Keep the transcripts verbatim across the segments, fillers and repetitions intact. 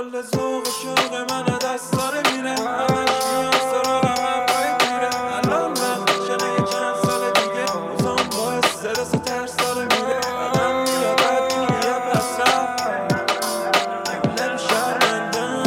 کل ذوق شوق من دست داره میره، همش میان سراغم هم میره. الان وقتشه نه یه چند سال دیگه روزام با استرس و ترس داره میره. آدم میاد بعد میگه یه پس رفت نیم شرمندم.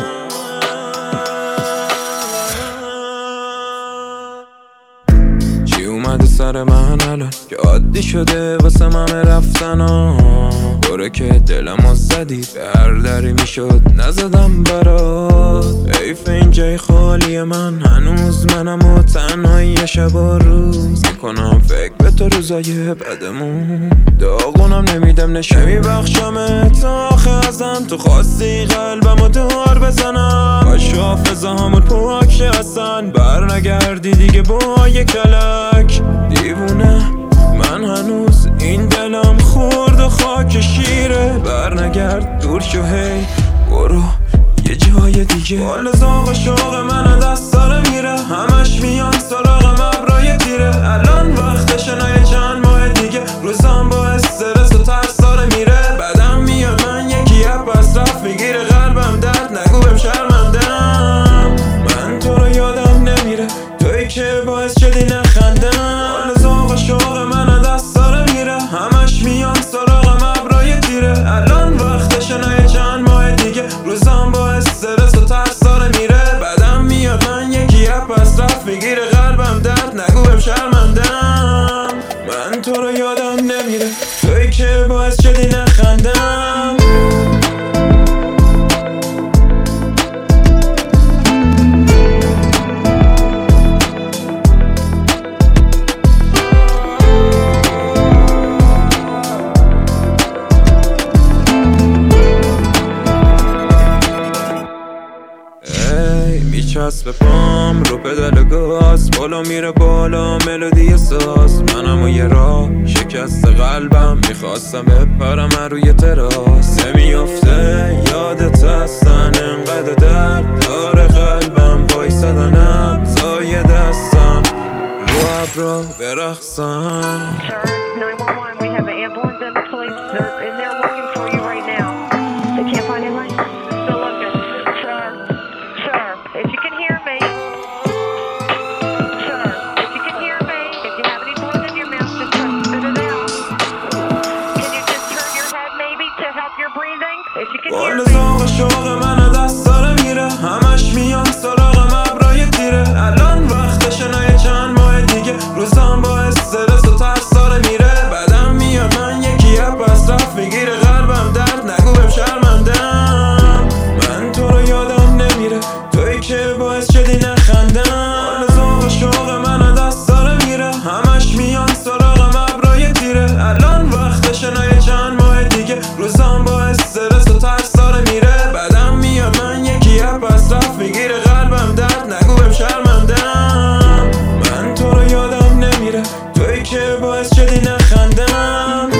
چی اومده سر من الان که عادی شده واسه همه رفتن ها؟ دوره که دلمو زدی به هر دری میشد نزدم برات. حیف این جای خالی من، هنوز منم و تنهایی شب و روز میکنم فکر به تو روزای بدمون. داغونم نمیدم نشه میبخشمت آخه ازم تو خواستی قلبم و دار بزنم. باش حافظه همون پاک هستن بر نگردی دیگه با یه کلک. دیوونه من هنوز این دلم خورد و خاک شیره. بر نگرد دور شو هی برو یه جای دیگه. بال ذوق شوق من دست داره میره، همش میان سراغم ابرای تیره. الان وقتشه نه یه چند ماه دیگه روزم با استرس و ترس داره میره. بعدم میاد من یکی اپ از رفت میگیره قلبم درد نگو بهم شرمندم. من تو رو یادم نمیره توی که باعث شدی نخندم. بال ذوق شوق من دست داره میره، همش میان سراغم ابرای تیره. الان وقتشه نه یه چند ماه دیگه روزم با استرس و ترس داره میره. بعدم میاد من یکی اپ از رفت میگیره قلبم درد نگو بهم شرمندم. من تو رو یادم نمیره توی که باعث شدی نخندم. میچسبه پام رو پدل گاز، بالا میره بالا ملودی ساز. منم و یه راه شکست قلبم میخواستم بپرم روی تراس. نمیافته یادت هستن انقدر درد داره قلبم وایسادنم زاید هستم رو ابرا برقصم. بال ذوق شوق من دست داره میره، همش میان سراغم ابرای تیره. الان وقتشه نه یه چند ماه دیگه روزم با استرس و ترس داره میره. بعدم میاد من یکی اپ از رفت میگیره قلبم درد نگو بهم شرمندم. من تو رو یادم نمیره توی که باعث شدی نخندم. بال ذوق شوق من دست داره میره، همش میان سراغم ابرای تیره. الان وقتشه نه یه چند ماه دیگه روزم با استرس و ترس داره میره. بعدم میاد من یکی اپ از رفت میگیره قلبم درد نگو بهم شرمندم. من تو رو یادم نمیره توی که باعث شدی نخندم.